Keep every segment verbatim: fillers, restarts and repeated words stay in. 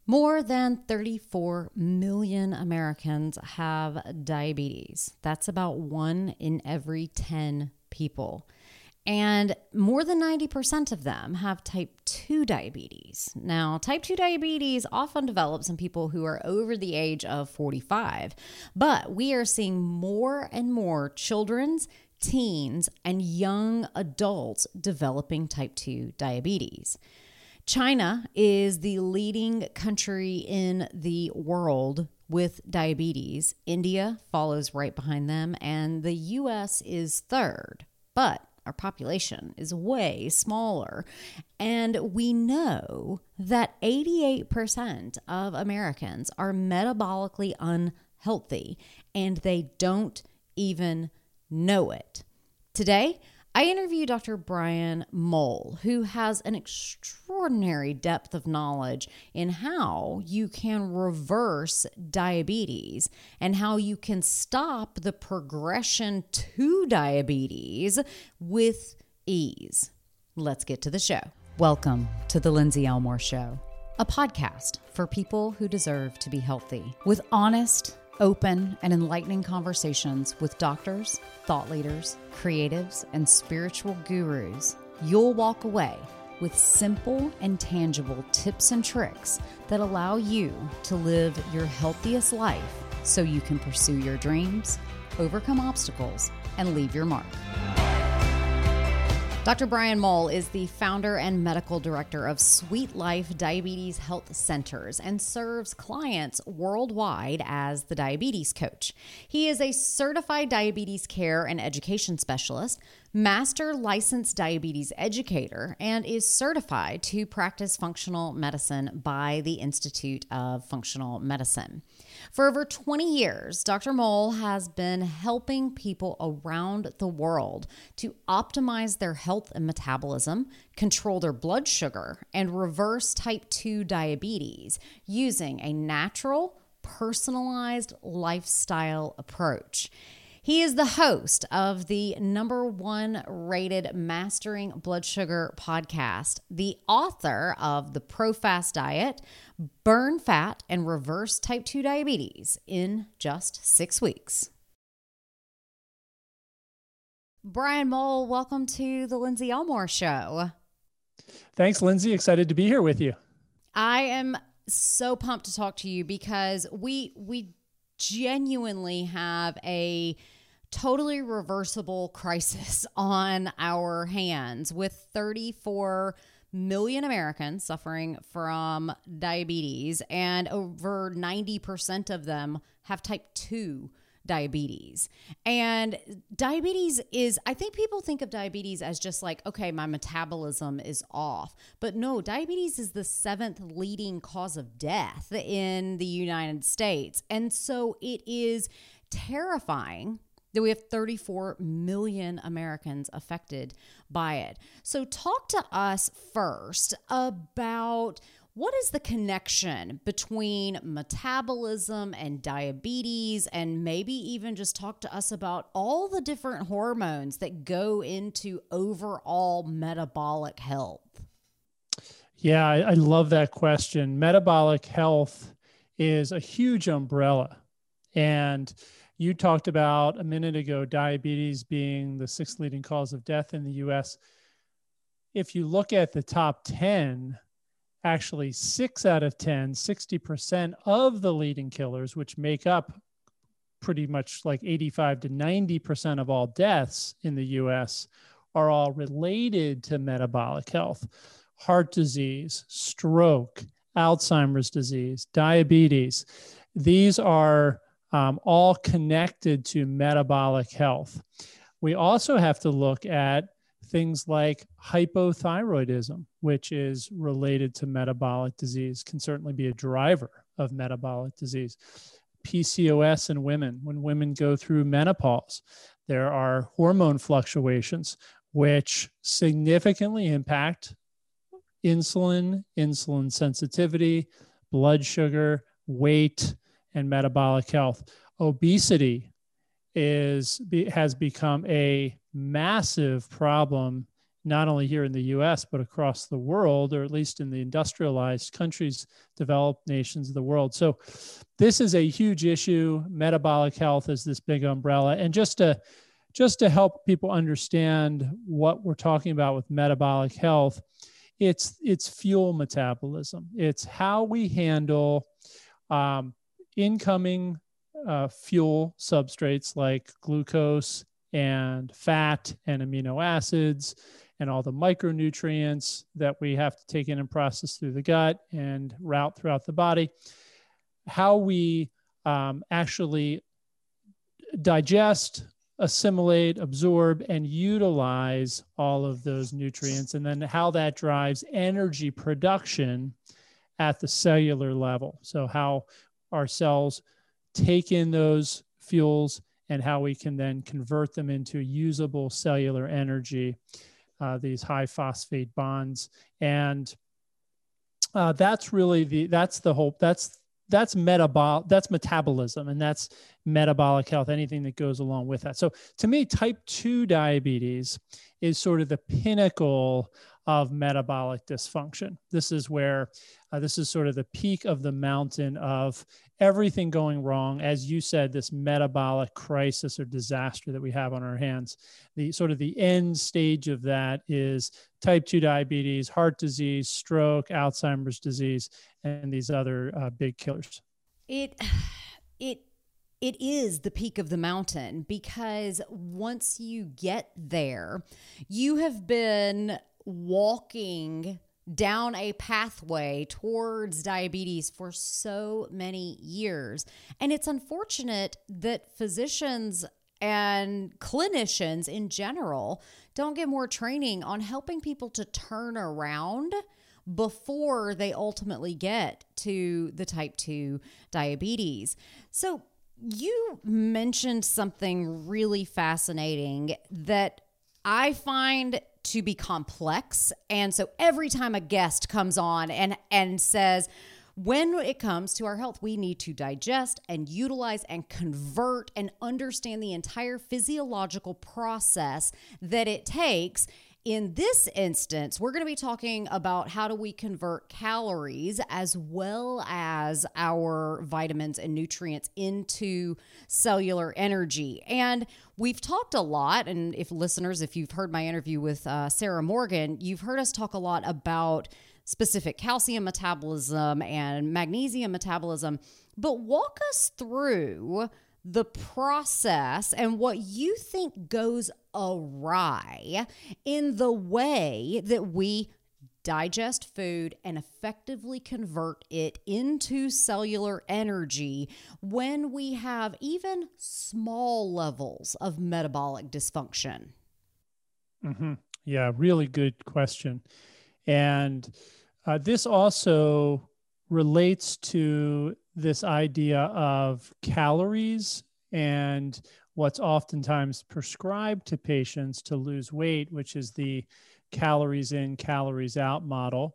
More than thirty-four million Americans have diabetes. That's about one in every ten people. And more than ninety percent of them have type two diabetes. Now, type two diabetes often develops in people who are over the age of forty-five, but we are seeing more and more children's, teens, and young adults developing type two diabetes. China is the leading country in the world with diabetes. India follows right behind them, and the U S is third. But our population is way smaller, and we know that eighty-eight percent of Americans are metabolically unhealthy, and they don't even know it. Today, I interview Doctor Brian Mole, who has an extraordinary depth of knowledge in how you can reverse diabetes and how you can stop the progression to diabetes with ease. Let's get to the show. Welcome to the Lindsay Elmore Show, a podcast for people who deserve to be healthy, with honest, open, and enlightening conversations with doctors, thought leaders, creatives, and spiritual gurus. You'll walk away with simple and tangible tips and tricks that allow you to live your healthiest life so you can pursue your dreams, overcome obstacles, and leave your mark. Doctor Brian Mole is the founder and medical director of Sweet Life Diabetes Health Centers and serves clients worldwide as the diabetes coach. He is a certified diabetes care and education specialist, master licensed diabetes educator, and is certified to practice functional medicine by the Institute of Functional Medicine. For over twenty years, Doctor Mole has been helping people around the world to optimize their health and metabolism, control their blood sugar, and reverse type two diabetes using a natural, personalized lifestyle approach. He is the host of the number one rated Mastering Blood Sugar podcast, the author of The ProFast Diet, Burn Fat and Reverse Type two Diabetes in just six weeks. Brian Mole, welcome to the Lindsay Elmore Show. Thanks, Lindsay. Excited to be here with you. I am so pumped to talk to you because we we genuinely have a totally reversible crisis on our hands with thirty-four million Americans suffering from diabetes, and over ninety percent of them have type two diabetes. And diabetes is, I think people think of diabetes as just like, okay, my metabolism is off. But no, diabetes is the seventh leading cause of death in the United States. And so it is terrifying that we have thirty-four million Americans affected by it. So talk to us first about what is the connection between metabolism and diabetes, and maybe even just talk to us about all the different hormones that go into overall metabolic health. Yeah, I, I love that question. Metabolic health is a huge umbrella. And you talked about a minute ago, diabetes being the sixth leading cause of death in the U S. If you look at the top ten, actually six out of ten, sixty percent of the leading killers, which make up pretty much like eighty-five to ninety percent of all deaths in the U S, are all related to metabolic health. Heart disease, stroke, Alzheimer's disease, diabetes. These are um, all connected to metabolic health. We also have to look at things like hypothyroidism, which is related to metabolic disease, can certainly be a driver of metabolic disease. P C O S in women, when women go through menopause, there are hormone fluctuations which significantly impact insulin, insulin sensitivity, blood sugar, weight, and metabolic health. Obesity is has become a massive problem not only here in the U S, but across the world, or at least in the industrialized countries, developed nations of the world. So this is a huge issue. Metabolic health is this big umbrella. And just to, just to help people understand what we're talking about with metabolic health, it's, it's fuel metabolism. It's how we handle um, incoming uh, fuel substrates like glucose and fat and amino acids and all the micronutrients that we have to take in and process through the gut and route throughout the body, how we um, actually digest, assimilate, absorb, and utilize all of those nutrients, and then how that drives energy production at the cellular level. So how our cells take in those fuels and how we can then convert them into usable cellular energy, uh, these high phosphate bonds. And uh, that's really the, that's the whole, that's, that's metabolic, that's metabolism, and that's metabolic health, anything that goes along with that. So to me, type two diabetes is sort of the pinnacle of metabolic dysfunction. This is where, uh, this is sort of the peak of the mountain of everything going wrong. As you said, this metabolic crisis or disaster that we have on our hands. The sort of the end stage of that is type two diabetes, heart disease, stroke, Alzheimer's disease, and these other uh, big killers. It, it, it is the peak of the mountain, because once you get there, you have been walking down a pathway towards diabetes for so many years. And it's unfortunate that physicians and clinicians in general don't get more training on helping people to turn around before they ultimately get to the type two diabetes. So you mentioned something really fascinating that I find to be complex. And so every time a guest comes on and, and says, when it comes to our health, we need to digest and utilize and convert and understand the entire physiological process that it takes. In this instance, we're going to be talking about how do we convert calories as well as our vitamins and nutrients into cellular energy. And we've talked a lot, and if listeners, if you've heard my interview with uh, Sarah Morgan, you've heard us talk a lot about specific calcium metabolism and magnesium metabolism. But walk us through the process and what you think goes awry in the way that we digest food and effectively convert it into cellular energy when we have even small levels of metabolic dysfunction. Mm-hmm. Yeah, really good question. And uh, this also relates to this idea of calories and what's oftentimes prescribed to patients to lose weight, which is the calories in, calories out model.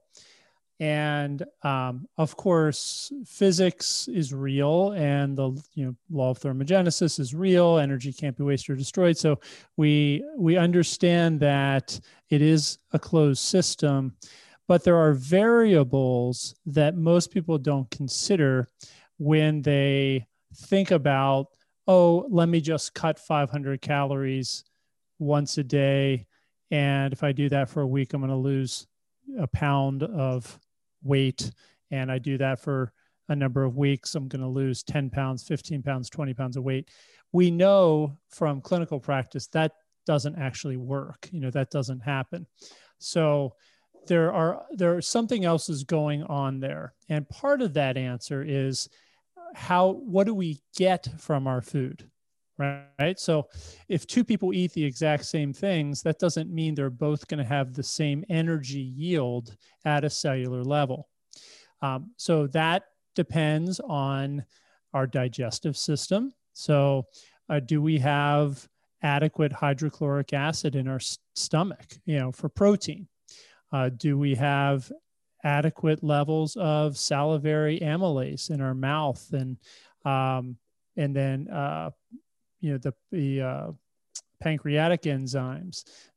And um, of course, physics is real, and the you know law of thermogenesis is real. Energy can't be wasted or destroyed. So we we understand that it is a closed system. But there are variables that most people don't consider when they think about, oh, let me just cut five hundred calories once a day. And if I do that for a week, I'm going to lose a pound of weight. And I do that for a number of weeks, I'm going to lose ten pounds, fifteen pounds, twenty pounds of weight. We know from clinical practice that doesn't actually work. You know, that doesn't happen. So there are there something else is going on there. And part of that answer is how, what do we get from our food, right? So if two people eat the exact same things, that doesn't mean they're both going to have the same energy yield at a cellular level. Um, so that depends on our digestive system. So uh, do we have adequate hydrochloric acid in our st- stomach, you know, for protein? Uh, do we have adequate levels of salivary amylase in our mouth, and um, and then uh, you know the the uh, pancreatic enzymes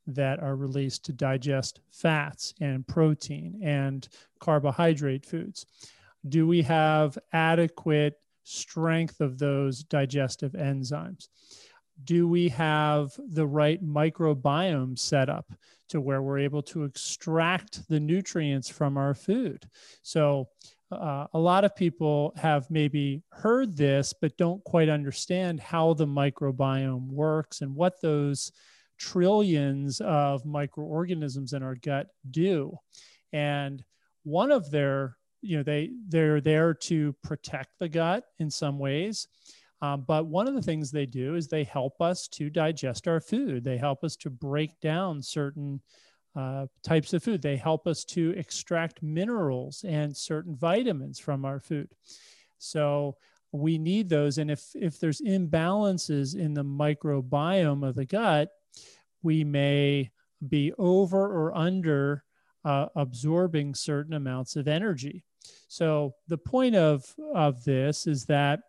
that are released to digest fats and protein and carbohydrate foods? Do we have adequate strength of those digestive enzymes? Do we have the right microbiome set up to where we're able to extract the nutrients from our food? So uh, a lot of people have maybe heard this, but don't quite understand how the microbiome works and what those trillions of microorganisms in our gut do. And one of their, you know, they, they're there to protect the gut in some ways. Um, but one of the things they do is they help us to digest our food. They help us to break down certain uh, types of food. They help us to extract minerals and certain vitamins from our food. So we need those. And if, if there's imbalances in the microbiome of the gut, we may be over or under uh, absorbing certain amounts of energy. So the point of, of this is that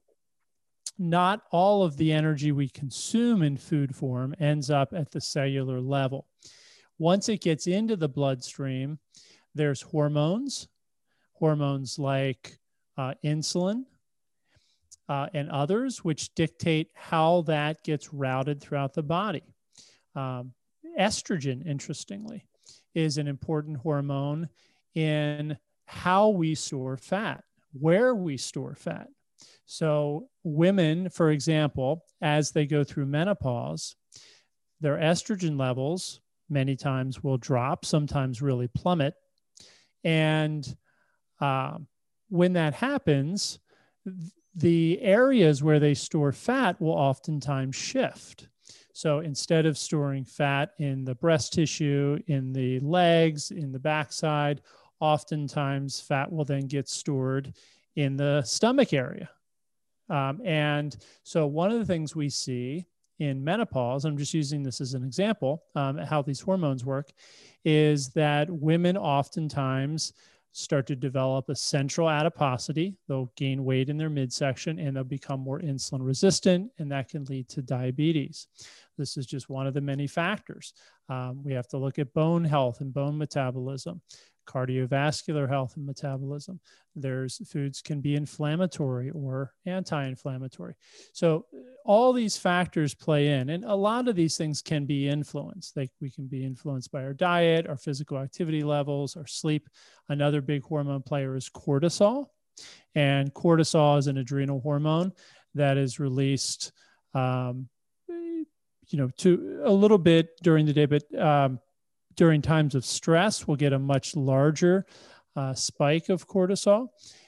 not all of the energy we consume in food form ends up at the cellular level. Once it gets into the bloodstream, there's hormones, hormones like uh, insulin uh, and others, which dictate how that gets routed throughout the body. Um, estrogen, interestingly, is an important hormone in how we store fat, where we store fat. So women, for example, as they go through menopause, their estrogen levels many times will drop, sometimes really plummet. And uh, when that happens, the areas where they store fat will oftentimes shift. So instead of storing fat in the breast tissue, in the legs, in the backside, oftentimes fat will then get stored in the stomach area. Um, and so one of the things we see in menopause, I'm just using this as an example, um, how these hormones work, is that women oftentimes start to develop a central adiposity. They'll gain weight in their midsection and they'll become more insulin resistant, and that can lead to diabetes. This is just one of the many factors. Um, we have to look at bone health and bone metabolism, cardiovascular health and metabolism. There's foods can be inflammatory or anti-inflammatory. So all these factors play in, and a lot of these things can be influenced. Like we can be influenced by our diet, our physical activity levels, our sleep. Another big hormone player is cortisol. And cortisol is an adrenal hormone that is released, um, you know, to a little bit during the day, but um, during times of stress, we'll get a much larger uh, spike of cortisol.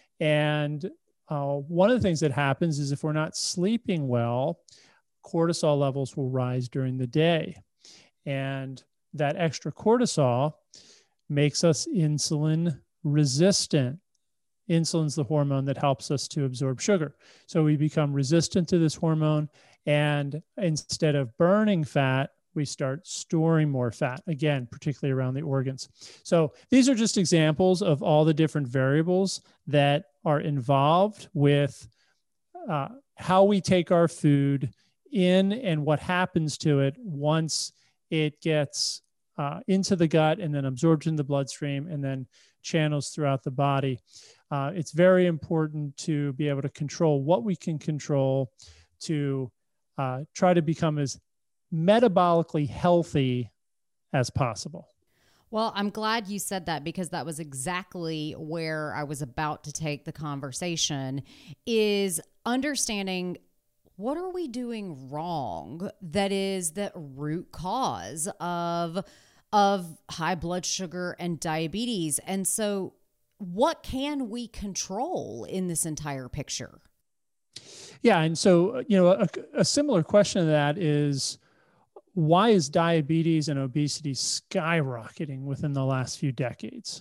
And uh, one of the things that happens is if we're not sleeping well, cortisol levels will rise during the day. And that extra cortisol makes us insulin resistant. Insulin's the hormone that helps us to absorb sugar. So we become resistant to this hormone. And instead of burning fat, we start storing more fat, again, particularly around the organs. So these are just examples of all the different variables that are involved with uh, how we take our food in and what happens to it once it gets uh, into the gut and then absorbed in the bloodstream and then channels throughout the body. Uh, it's very important to be able to control what we can control to uh, try to become as metabolically healthy as possible. Well, I'm glad you said that, because that was exactly where I was about to take the conversation, is understanding what are we doing wrong that is the root cause of, of high blood sugar and diabetes. And so what can we control in this entire picture? Yeah. And so, you know, a, a similar question to that is, why is diabetes and obesity skyrocketing within the last few decades?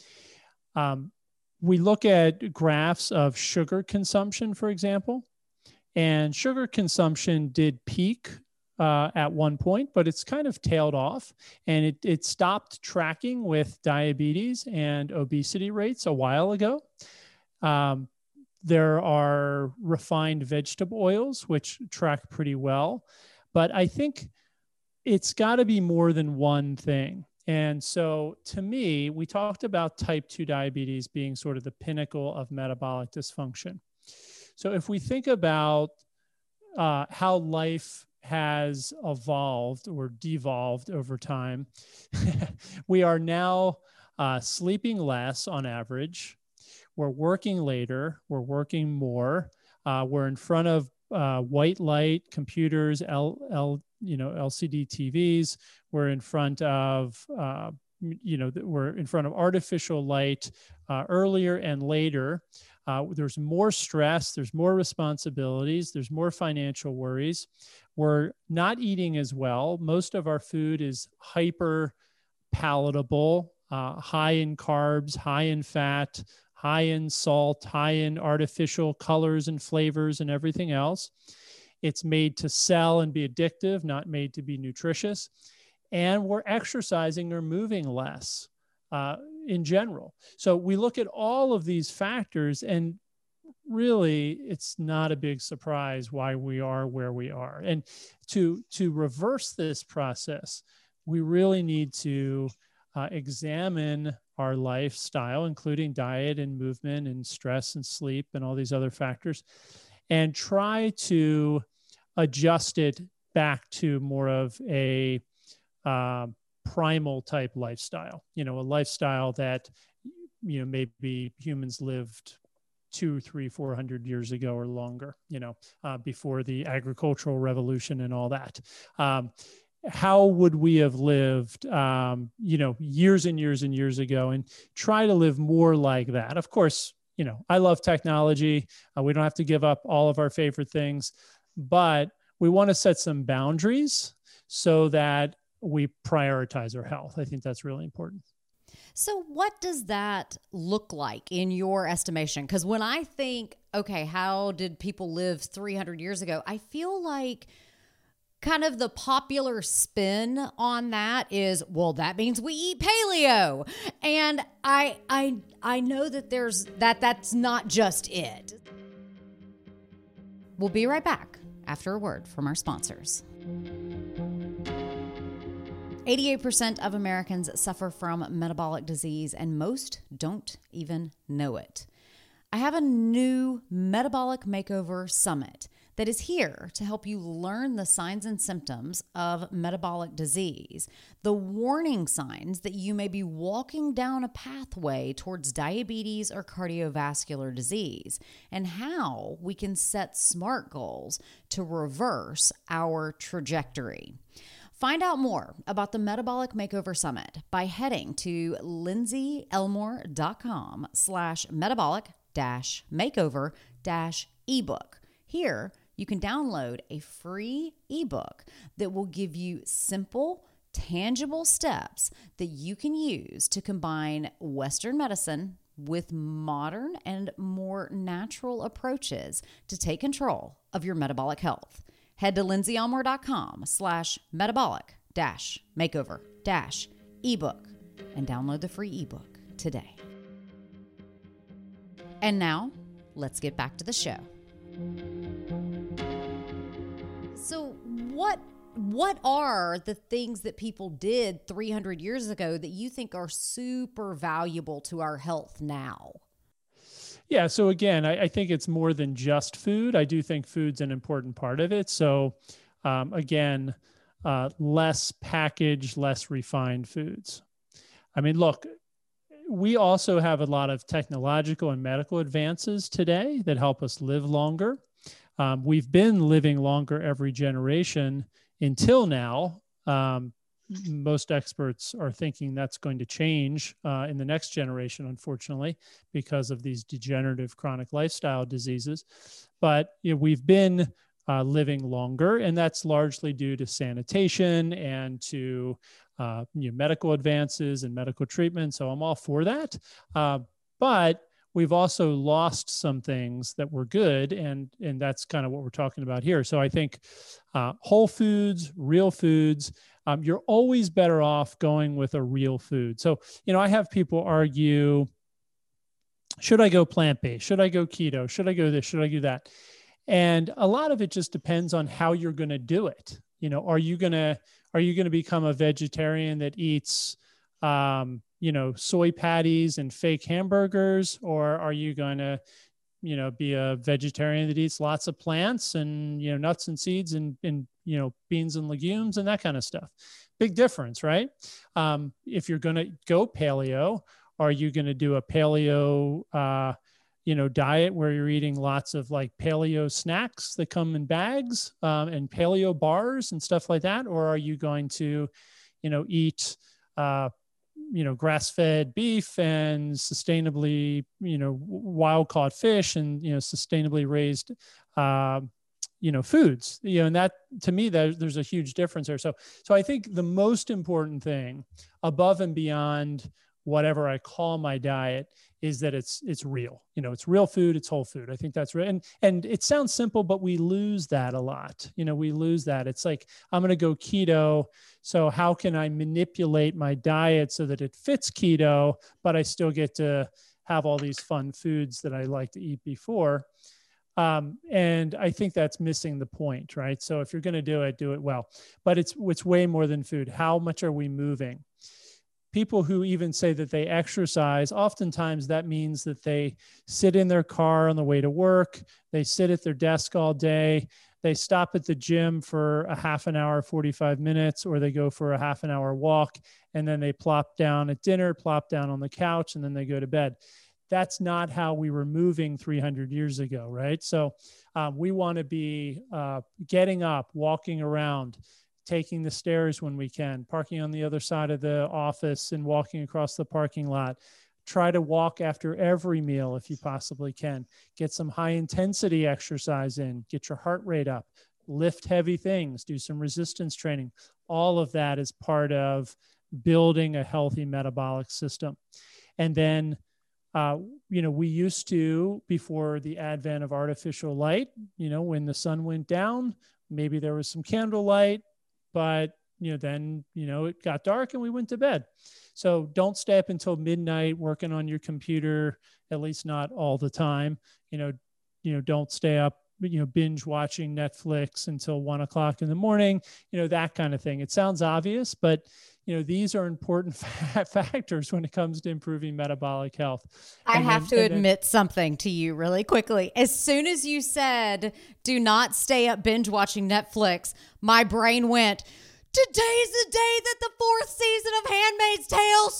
Um, we look at graphs of sugar consumption, for example, and sugar consumption did peak uh, at one point, but it's kind of tailed off, and it, it stopped tracking with diabetes and obesity rates a while ago. Um, there are refined vegetable oils, which track pretty well, but I think it's got to be more than one thing. And so to me, we talked about type two diabetes being sort of the pinnacle of metabolic dysfunction. So if we think about uh, how life has evolved or devolved over time, we are now uh, sleeping less on average. We're working later. We're working more. Uh, we're in front of uh, white light computers, L, L, you know, L C D T Vs. We're in front of, uh, you know, we're in front of artificial light uh, earlier and later. Uh, there's more stress. There's more responsibilities. There's more financial worries. We're not eating as well. Most of our food is hyper palatable, uh, high in carbs, high in fat, high in salt, high in artificial colors and flavors and everything else. It's made to sell and be addictive, not made to be nutritious. And we're exercising or moving less uh, in general. So we look at all of these factors, and really it's not a big surprise why we are where we are. And to, to reverse this process, we really need to uh, examine our lifestyle, including diet and movement and stress and sleep and all these other factors, and try to adjust it back to more of a uh, primal type lifestyle, you know, a lifestyle that, you know, maybe humans lived two, three, four hundred years ago or longer, you know, uh, before the agricultural revolution and all that. Um, how would we have lived, um, you know, years and years and years ago, and try to live more like that? Of course, you know, I love technology. Uh, we don't have to give up all of our favorite things, but we want to set some boundaries so that we prioritize our health. I think that's really important. So what does that look like in your estimation? Because when I think, okay, how did people live three hundred years ago? I feel like kind of the popular spin on that is, well, that means we eat paleo. And I I I know that there's that that's not just it. We'll be right back after a word from our sponsors. eighty-eight percent of Americans suffer from metabolic disease, and most don't even know it. I have a new Metabolic Makeover Summit that is here to help you learn the signs and symptoms of metabolic disease, the warning signs that you may be walking down a pathway towards diabetes or cardiovascular disease, and how we can set SMART goals to reverse our trajectory. Find out more about the Metabolic Makeover Summit by heading to lindsayelmore.com slash metabolic dash makeover dash ebook. Here, you can download a free ebook that will give you simple, tangible steps that you can use to combine Western medicine with modern and more natural approaches to take control of your metabolic health. Head to lindsayelmore.com slash metabolic dash makeover dash ebook and download the free ebook today. And now, let's get back to the show. So what what are the things that people did three hundred years ago that you think are super valuable to our health now? Yeah. So again, I, I think it's more than just food. I do think food's an important part of it. So um, again, uh, less packaged, less refined foods. I mean, look, we also have a lot of technological and medical advances today that help us live longer. Um, we've been living longer every generation until now. Um, most experts are thinking that's going to change uh, in the next generation, unfortunately, because of these degenerative chronic lifestyle diseases. But you know, we've been uh, living longer, and that's largely due to sanitation and to uh, you know, medical advances and medical treatment. So I'm all for that. Uh, but we've also lost some things that were good, and, and that's kind of what we're talking about here. So I think uh, whole foods, real foods, um, you're always better off going with a real food. So, you know, I have people argue, should I go plant-based? Should I go keto? Should I go this? Should I do that? And a lot of it just depends on how you're going to do it. You know, are you gonna are you gonna become a vegetarian that eats, um, you know, soy patties and fake hamburgers, or are you gonna, you know, be a vegetarian that eats lots of plants and, you know, nuts and seeds and, and, you know, beans and legumes and that kind of stuff? Big difference, right? Um, if you're going to go paleo, are you going to do a paleo, uh, you know, diet where you're eating lots of like paleo snacks that come in bags, um, and paleo bars and stuff like that? Or are you going to, you know, eat, uh, you know, grass-fed beef and sustainably, you know, wild-caught fish and, you know, sustainably raised, uh, you know, foods, you know, and that, to me, that there's a huge difference there. So, so I think the most important thing above and beyond whatever I call my diet is that it's, it's real, you know, it's real food, it's whole food. I think that's right. And, and it sounds simple, but we lose that a lot. You know, we lose that. It's like, I'm going to go keto. So how can I manipulate my diet so that it fits keto, but I still get to have all these fun foods that I like to eat before? Um, and I think that's missing the point, right? So if you're going to do it, do it well, but it's, it's way more than food. How much are we moving? People who even say that they exercise, oftentimes that means that they sit in their car on the way to work. They sit at their desk all day. They stop at the gym for a half an hour, forty-five minutes, or they go for a half an hour walk, and then they plop down at dinner, plop down on the couch, and then they go to bed. That's not how we were moving three hundred years ago, right? So um, we want to be uh, getting up, walking around, taking the stairs when we can, parking on the other side of the office and walking across the parking lot. Try to walk after every meal if you possibly can. Get some high intensity exercise in, get your heart rate up, lift heavy things, do some resistance training. All of that is part of building a healthy metabolic system. And then, uh, you know, we used to, before the advent of artificial light, you know, when the sun went down, maybe there was some candlelight, but, you know, then, you know, it got dark and we went to bed. So don't stay up until midnight working on your computer, at least not all the time. You know, you know, don't stay up, you know, binge watching Netflix until one o'clock in the morning, you know, that kind of thing. It sounds obvious, but, you know, these are important factors when it comes to improving metabolic health. I and have then, to admit then, something to you really quickly. As soon as you said, do not stay up binge watching Netflix, my brain went, today's the day that the fourth season of Handmaid's Tale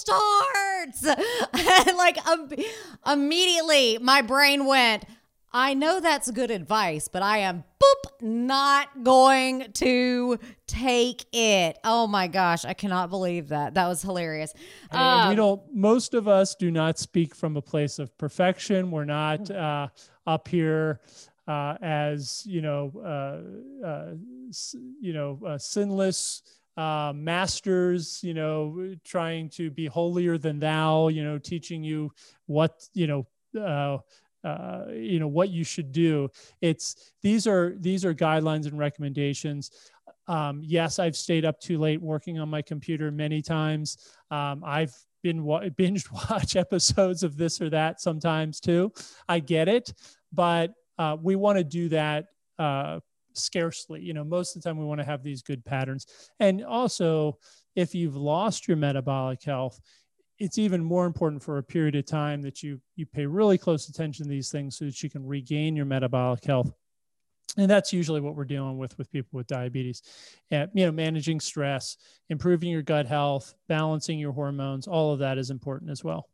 starts. And like um, immediately my brain went, I know that's good advice, but I am boop, not going to take it. Oh my gosh. I cannot believe that. That was hilarious. And um, we don't, most of us do not speak from a place of perfection. We're not uh, up here uh, as, you know, uh, uh, you know, uh, sinless uh, masters, you know, trying to be holier than thou, you know, teaching you what, you know, uh, uh, you know, what you should do. It's, these are, these are guidelines and recommendations. Um, yes, I've stayed up too late working on my computer many times. Um, I've been wa- binge watch episodes of this or that sometimes too. I get it, but uh, we want to do that uh, scarcely. You know, most of the time we want to have these good patterns. And also, if you've lost your metabolic health, it's even more important for a period of time that you you pay really close attention to these things so that you can regain your metabolic health. And that's usually what we're dealing with with people with diabetes. And, you know, managing stress, improving your gut health, balancing your hormones, all of that is important as well.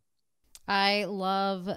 I love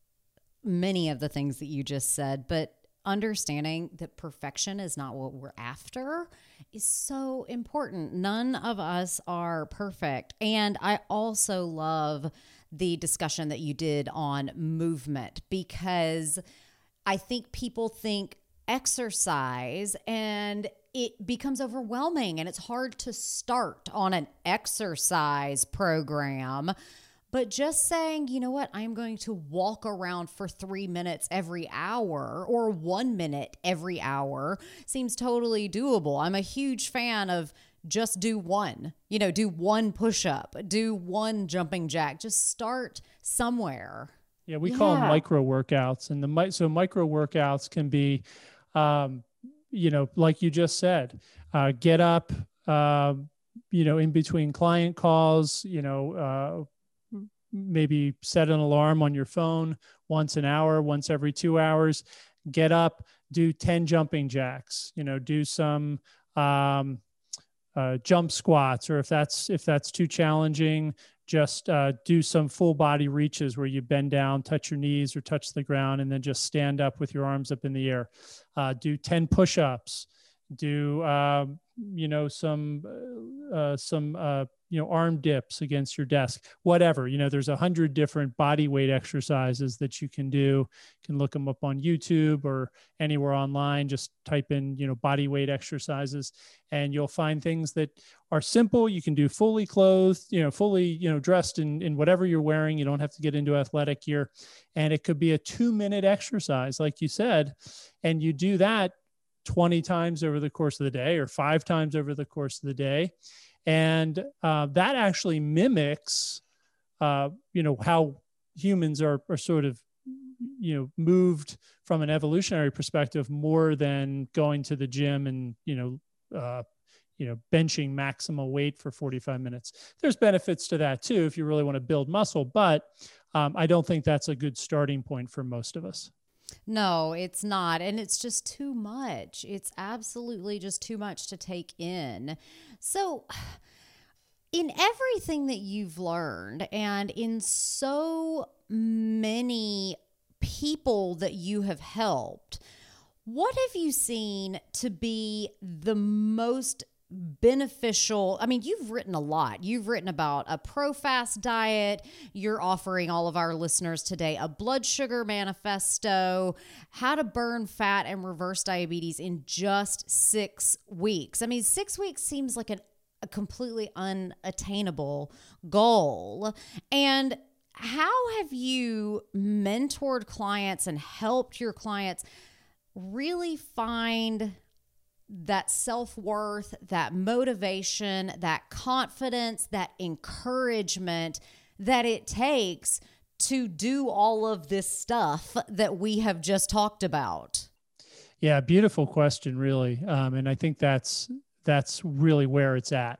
many of the things that you just said, but understanding that perfection is not what we're after is so important. None of us are perfect. And I also love the discussion that you did on movement, because I think people think exercise and it becomes overwhelming and it's hard to start on an exercise program. But just saying, you know what, I'm going to walk around for three minutes every hour or one minute every hour seems totally doable. I'm a huge fan of just do one, you know, do one push-up, do one jumping jack, just start somewhere. Yeah, we yeah. call them micro workouts. And the so micro workouts can be, um, you know, like you just said, uh, get up, uh, you know, in between client calls, you know, uh, maybe set an alarm on your phone once an hour, once every two hours, get up, do ten jumping jacks, you know, do some, um, uh, jump squats, or if that's, if that's too challenging, just uh, do some full body reaches where you bend down, touch your knees or touch the ground, and then just stand up with your arms up in the air. Uh, do ten push-ups, do, uh, you know, some, uh, some, uh, you know, arm dips against your desk, whatever. You know, there's a hundred different body weight exercises that you can do. You can look them up on YouTube or anywhere online. Just type in, you know, body weight exercises, and you'll find things that are simple. You can do fully clothed, you know, fully, you know, dressed in, in whatever you're wearing. You don't have to get into athletic gear. And it could be a two minute exercise, like you said, and you do that twenty times over the course of the day, or five times over the course of the day. And uh, that actually mimics, uh, you know, how humans are, are sort of, you know, moved from an evolutionary perspective more than going to the gym and, you know, uh, you know, benching maximal weight for forty-five minutes. There's benefits to that too, if you really want to build muscle, but um, I don't think that's a good starting point for most of us. No, it's not. And it's just too much. It's absolutely just too much to take in. So in everything that you've learned and in so many people that you have helped, what have you seen to be the most beneficial? I mean, you've written a lot. You've written about a ProFast diet. You're offering all of our listeners today a blood sugar manifesto, how to burn fat and reverse diabetes in just six weeks. I mean, six weeks seems like an, a completely unattainable goal. And how have you mentored clients and helped your clients really find that self-worth, that motivation, that confidence, that encouragement that it takes to do all of this stuff that we have just talked about? Yeah, beautiful question, really. Um, and I think that's that's really where it's at.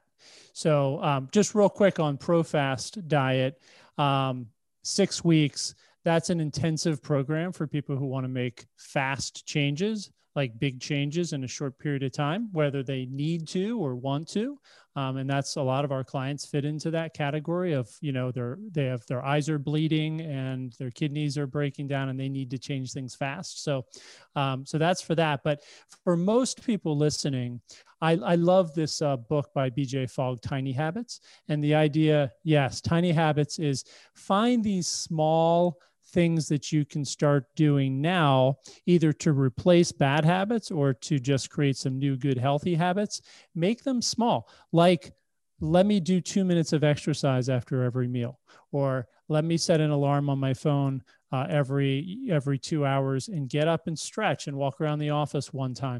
So um, just real quick on ProFast diet, um, six weeks, that's an intensive program for people who want to make fast changes, like big changes in a short period of time, whether they need to or want to. Um, and that's a lot of our clients fit into that category of, you know, they're, they have, their eyes are bleeding and their kidneys are breaking down and they need to change things fast. So, um, so that's for that. But for most people listening, I, I love this uh, book by B J Fogg, Tiny Habits. And the idea, yes, Tiny Habits is find these small things that you can start doing now, either to replace bad habits or to just create some new, good, healthy habits. Make them small. Like, let me do two minutes of exercise after every meal, or let me set an alarm on my phone uh, every, every two hours and get up and stretch and walk around the office one time.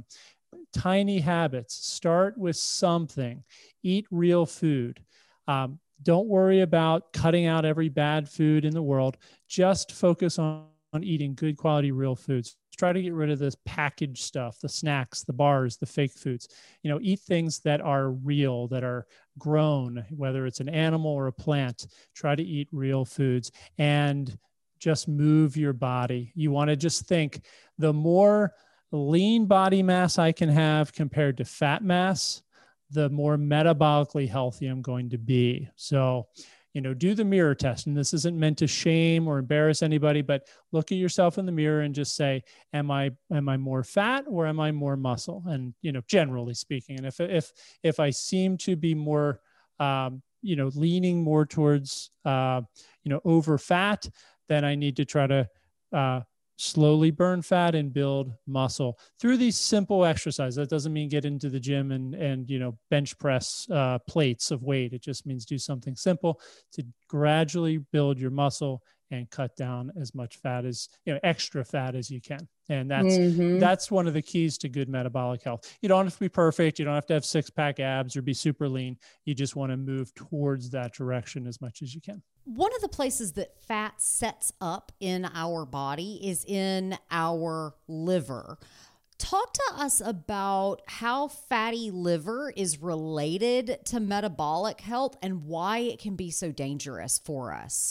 Tiny habits. Start with something. Eat real food. Um, Don't worry about cutting out every bad food in the world. Just focus on, on eating good quality real foods. Try to get rid of this packaged stuff, the snacks, the bars, the fake foods. You know, eat things that are real, that are grown, whether it's an animal or a plant. Try to eat real foods and just move your body. You want to just think, the more lean body mass I can have compared to fat mass, the more metabolically healthy I'm going to be. So, you know, do the mirror test. And this isn't meant to shame or embarrass anybody, but look at yourself in the mirror and just say, am I, am I more fat or am I more muscle? And, you know, generally speaking, and if, if, if I seem to be more, um, you know, leaning more towards, uh, you know, over fat, then I need to try to, uh, slowly burn fat and build muscle through these simple exercises. That doesn't mean get into the gym and, and, you know, bench press uh, plates of weight. It just means do something simple to gradually build your muscle and cut down as much fat as, you know, extra fat as you can. And that's, mm-hmm. that's one of the keys to good metabolic health. You don't have to be perfect. You don't have to have six pack abs or be super lean. You just want to move towards that direction as much as you can. One of the places that fat sets up in our body is in our liver. Talk to us about how fatty liver is related to metabolic health and why it can be so dangerous for us.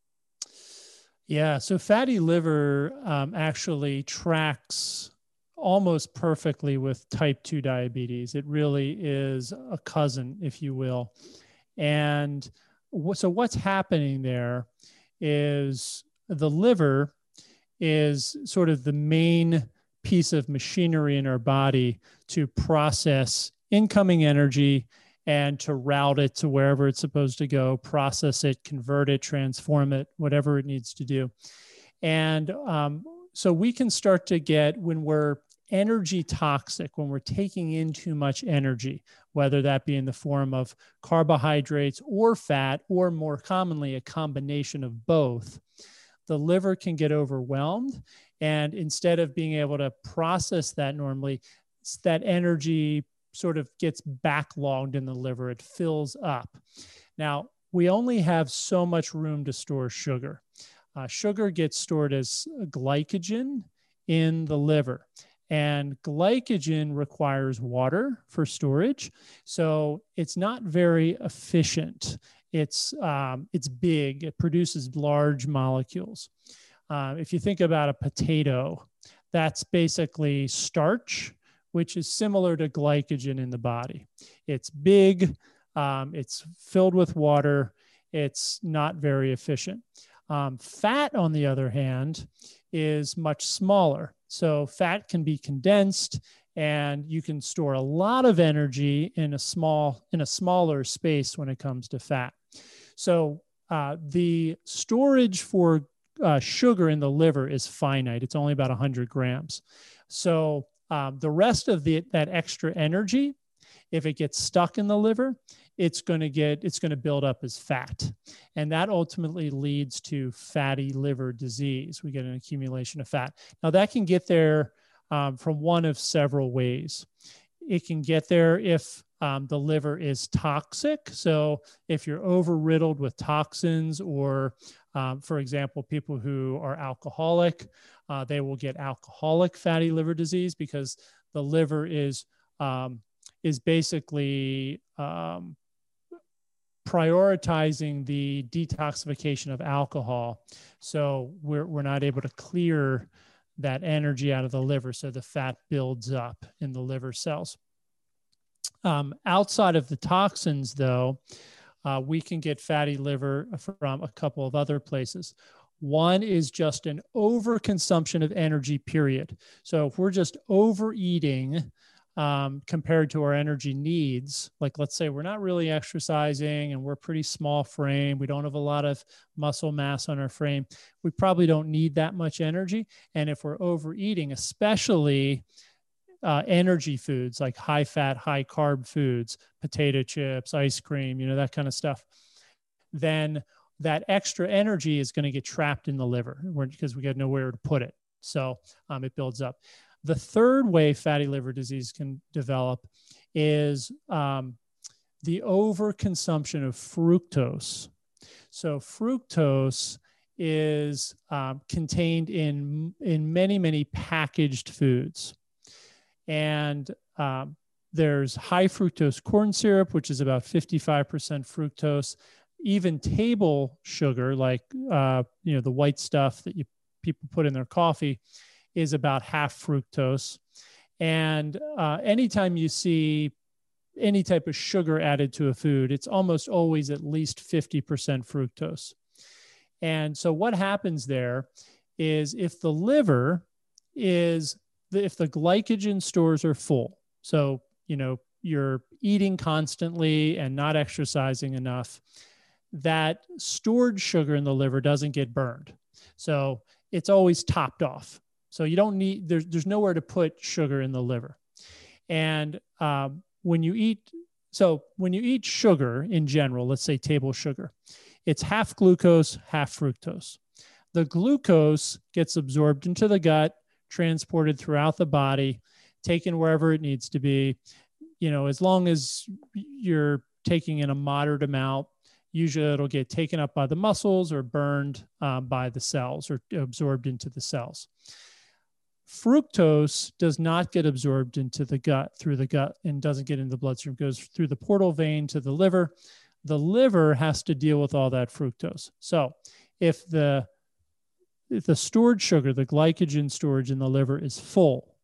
Yeah, so fatty liver um, actually tracks almost perfectly with type two diabetes. It really is a cousin, if you will. And w- so what's happening there is the liver is sort of the main piece of machinery in our body to process incoming energy and to route it to wherever it's supposed to go, process it, convert it, transform it, whatever it needs to do. And um, so we can start to get, when we're energy toxic, when we're taking in too much energy, whether that be in the form of carbohydrates or fat, or more commonly, a combination of both, the liver can get overwhelmed. And instead of being able to process that normally, that energy sort of gets backlogged in the liver. It fills up. Now, we only have so much room to store sugar. Uh, sugar gets stored as glycogen in the liver. And glycogen requires water for storage. So it's not very efficient. It's, um, it's big. It produces large molecules. Uh, if you think about a potato, that's basically starch, which is similar to glycogen in the body. It's big, um, it's filled with water, it's not very efficient. Um, fat, on the other hand, is much smaller. So fat can be condensed and you can store a lot of energy in a small, in a smaller space when it comes to fat. So uh, the storage for uh, sugar in the liver is finite. It's only about one hundred grams. So um, the rest of the, that extra energy, if it gets stuck in the liver, it's going to get, it's going to build up as fat. And that ultimately leads to fatty liver disease. We get an accumulation of fat. Now that can get there um, from one of several ways. It can get there if um, the liver is toxic. So if you're over-riddled with toxins, or um, for example, people who are alcoholic, uh, they will get alcoholic fatty liver disease because the liver is um, is basically um, prioritizing the detoxification of alcohol. So we're, we're not able to clear that energy out of the liver. So the fat builds up in the liver cells. Um, outside of the toxins, though, uh, we can get fatty liver from a couple of other places. One is just an overconsumption of energy, period. So if we're just overeating um, compared to our energy needs, like let's say we're not really exercising and we're pretty small frame, we don't have a lot of muscle mass on our frame, we probably don't need that much energy. And if we're overeating, especially uh, energy foods like high fat, high carb foods, potato chips, ice cream, you know, that kind of stuff, then that extra energy is going to get trapped in the liver because we got nowhere to put it. So um, it builds up. The third way fatty liver disease can develop is um, the overconsumption of fructose. So fructose is um, contained in, in many, many packaged foods. And um, there's high fructose corn syrup, which is about fifty-five percent fructose. Even table sugar, like uh, you know, the white stuff that you people put in their coffee, is about half fructose. And uh, anytime you see any type of sugar added to a food, it's almost always at least fifty percent fructose. And so what happens there is if the liver is, if the glycogen stores are full, so, you know, you're eating constantly and not exercising enough, that stored sugar in the liver doesn't get burned. So it's always topped off. So you don't need, there's, there's nowhere to put sugar in the liver. And um, when you eat, so when you eat sugar in general, let's say table sugar, it's half glucose, half fructose. The glucose gets absorbed into the gut, transported throughout the body, taken wherever it needs to be. You know, as long as you're taking in a moderate amount, usually it'll get taken up by the muscles or burned uh, by the cells or absorbed into the cells. Fructose does not get absorbed into the gut through the gut and doesn't get into the bloodstream, it goes through the portal vein to the liver. The liver has to deal with all that fructose. So if the, if the stored sugar, the glycogen storage in the liver is full,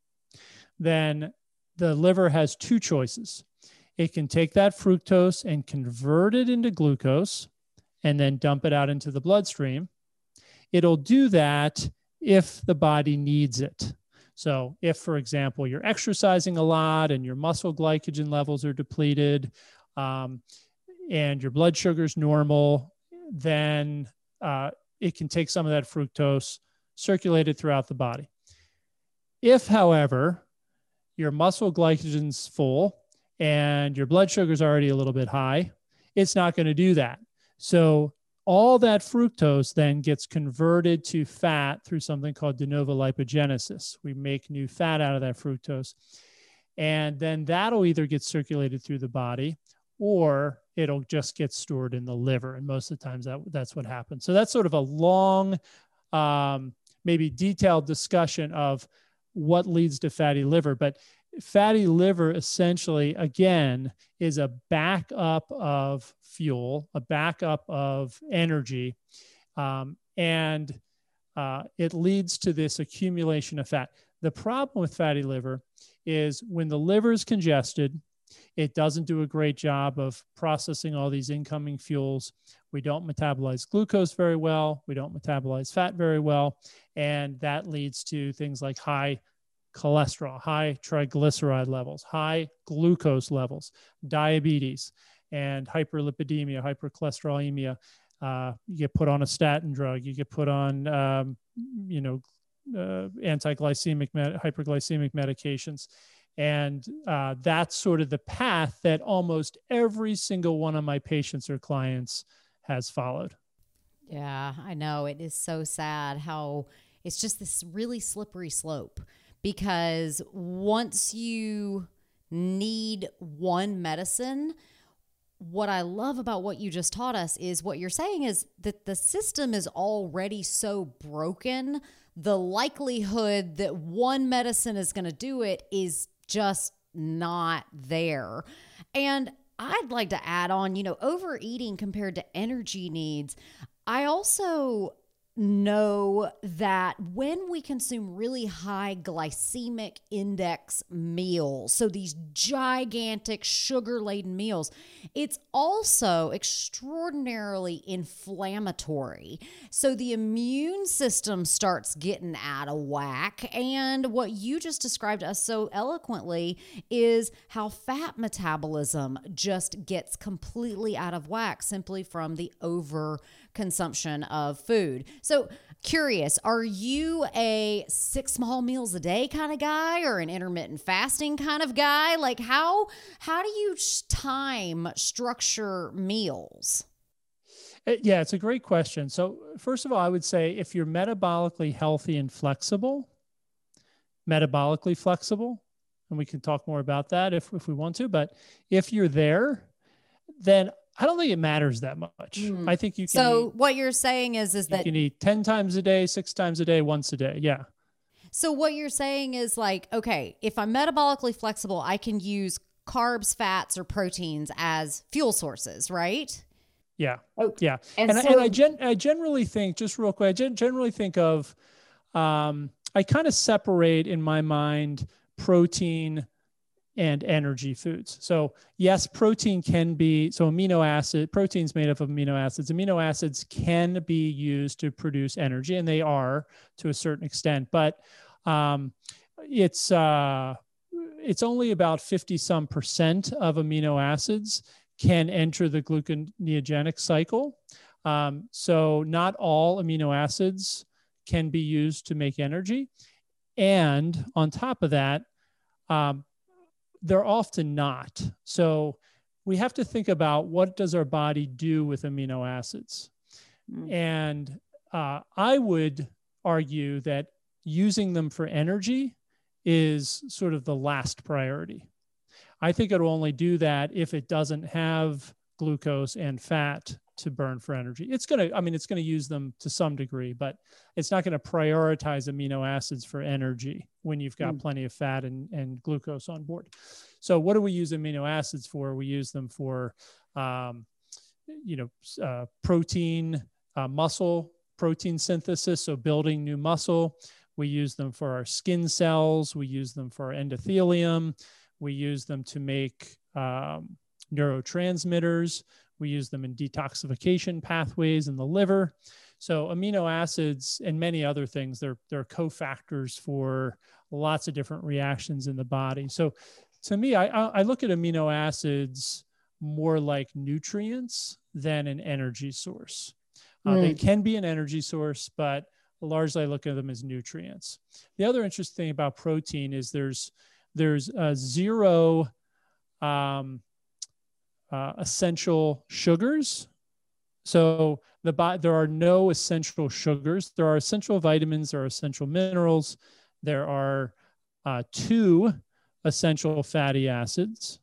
then the liver has two choices. It can take that fructose and convert it into glucose and then dump it out into the bloodstream. It'll do that if the body needs it. So if, for example, you're exercising a lot and your muscle glycogen levels are depleted, um, and your blood sugar is normal, then uh, it can take some of that fructose, circulate it throughout the body. If, however, your muscle glycogen's full and your blood sugar is already a little bit high, it's not going to do that. So all that fructose then gets converted to fat through something called de novo lipogenesis. We make new fat out of that fructose. And then that'll either get circulated through the body or it'll just get stored in the liver. And most of the times that, that's what happens. So that's sort of a long, um, maybe detailed discussion of what leads to fatty liver. But fatty liver essentially, again, is a backup of fuel, a backup of energy, um, and uh, it leads to this accumulation of fat. The problem with fatty liver is when the liver is congested, it doesn't do a great job of processing all these incoming fuels. We don't metabolize glucose very well. We don't metabolize fat very well. And that leads to things like high cholesterol, high triglyceride levels, high glucose levels, diabetes, and hyperlipidemia, hypercholesterolemia. Uh, you get put on a statin drug. You get put on, um, you know, uh, anti-glycemic, med- hyperglycemic medications. And uh, that's sort of the path that almost every single one of my patients or clients has followed. Yeah, I know. It is so sad how it's just this really slippery slope. Because once you need one medicine, what I love about what you just taught us is what you're saying is that the system is already so broken. The likelihood that one medicine is going to do it is just not there. And I'd like to add on, you know, overeating compared to energy needs. I also know that when we consume really high glycemic index meals, so these gigantic sugar-laden meals, it's also extraordinarily inflammatory. So the immune system starts getting out of whack. And what you just described to us so eloquently is how fat metabolism just gets completely out of whack simply from the over consumption of food. So curious, are you a six small meals a day kind of guy or an intermittent fasting kind of guy? Like how, how do you time structure meals? Yeah, it's a great question. So first of all, I would say if you're metabolically healthy and flexible, metabolically flexible, and we can talk more about that if, if we want to, but if you're there, then I don't think it matters that much. Mm. I think you can So eat, what you're saying is, is that you can eat ten times a day, six times a day, once a day. Yeah. So what you're saying is like, okay, if I'm metabolically flexible, I can use carbs, fats, or proteins as fuel sources, right? Yeah. Oh, yeah. And, and, so, I, and I, gen, I generally think, just real quick, I gen, generally think of, um, I kind of separate in my mind protein and energy foods. So yes, protein can be, so amino acid, protein's made up of amino acids. Amino acids can be used to produce energy, and they are to a certain extent, but um, it's, uh, it's only about fifty some percent of amino acids can enter the gluconeogenic cycle. Um, so not all amino acids can be used to make energy. And on top of that, um, they're often not. So we have to think about what does our body do with amino acids? Mm. And uh, I would argue that using them for energy is sort of the last priority. I think it'll only do that if it doesn't have glucose and fat to burn for energy. It's going to, I mean, it's going to use them to some degree, but it's not going to prioritize amino acids for energy when you've got mm. plenty of fat and, and glucose on board. So what do we use amino acids for? We use them for, um, you know, uh, protein, uh, muscle protein synthesis. So building new muscle. We use them for our skin cells. We use them for our endothelium. We use them to make um, neurotransmitters. We use them in detoxification pathways in the liver. So amino acids and many other things, they're, they're cofactors for lots of different reactions in the body. So to me, I, I look at amino acids more like nutrients than an energy source. Uh, mm. They can be an energy source, but largely I look at them as nutrients. The other interesting thing about protein is there's there's uh, zero um, uh, essential sugars. So the there are no essential sugars. There are essential vitamins. There are essential minerals. There are uh, two essential fatty acids,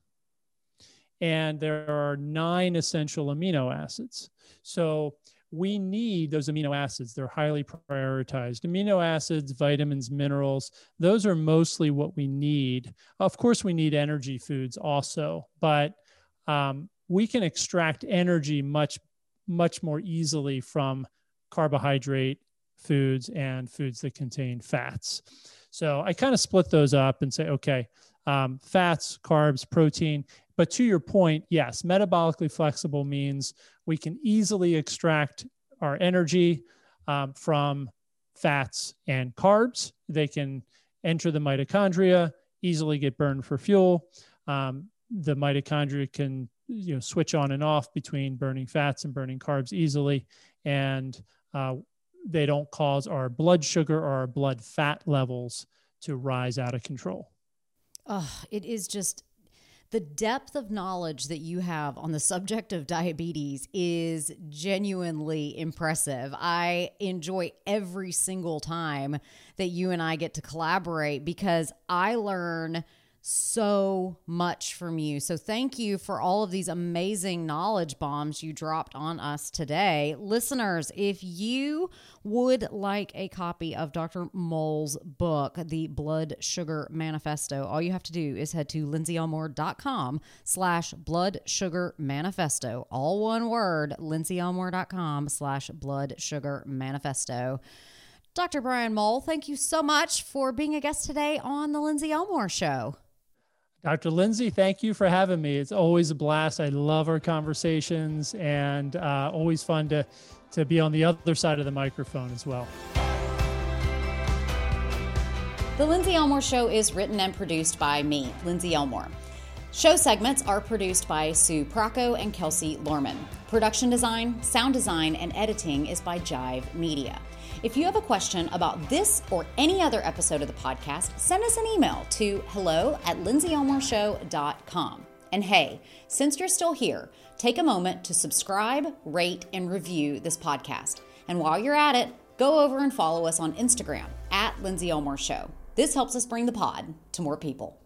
and there are nine essential amino acids. So we need those amino acids. They're highly prioritized. Amino acids, vitamins, minerals, those are mostly what we need. Of course, we need energy foods also, but um, we can extract energy much, much more easily from carbohydrate foods and foods that contain fats. So I kind of split those up and say, okay, um, fats, carbs, protein. But to your point, yes, metabolically flexible means we can easily extract our energy um, from fats and carbs. They can enter the mitochondria, easily get burned for fuel. Um, the mitochondria can you know, switch on and off between burning fats and burning carbs easily, and uh, they don't cause our blood sugar or our blood fat levels to rise out of control. Oh, it is just... The depth of knowledge that you have on the subject of diabetes is genuinely impressive. I enjoy every single time that you and I get to collaborate because I learn so much from you. So thank you for all of these amazing knowledge bombs you dropped on us today. Listeners, if you would like a copy of Doctor Moll's book, The Blood Sugar Manifesto, all you have to do is head to lindsayelmore.com slash blood sugar manifesto. All one word, lindsayelmore.com slash blood sugar manifesto. Doctor Brian Moll, thank you so much for being a guest today on The Lindsay Elmore Show. Doctor Lindsay, thank you for having me. It's always a blast. I love our conversations, and uh, always fun to, to be on the other side of the microphone as well. The Lindsay Elmore Show is written and produced by me, Lindsay Elmore. Show segments are produced by Sue Procco and Kelsey Lorman. Production design, sound design, and editing is by Jive Media. If you have a question about this or any other episode of the podcast, send us an email to hello at lindsay elmore show dot com. And hey, since you're still here, take a moment to subscribe, rate, and review this podcast. And while you're at it, go over and follow us on Instagram at Lindsay Elmore Show. This helps us bring the pod to more people.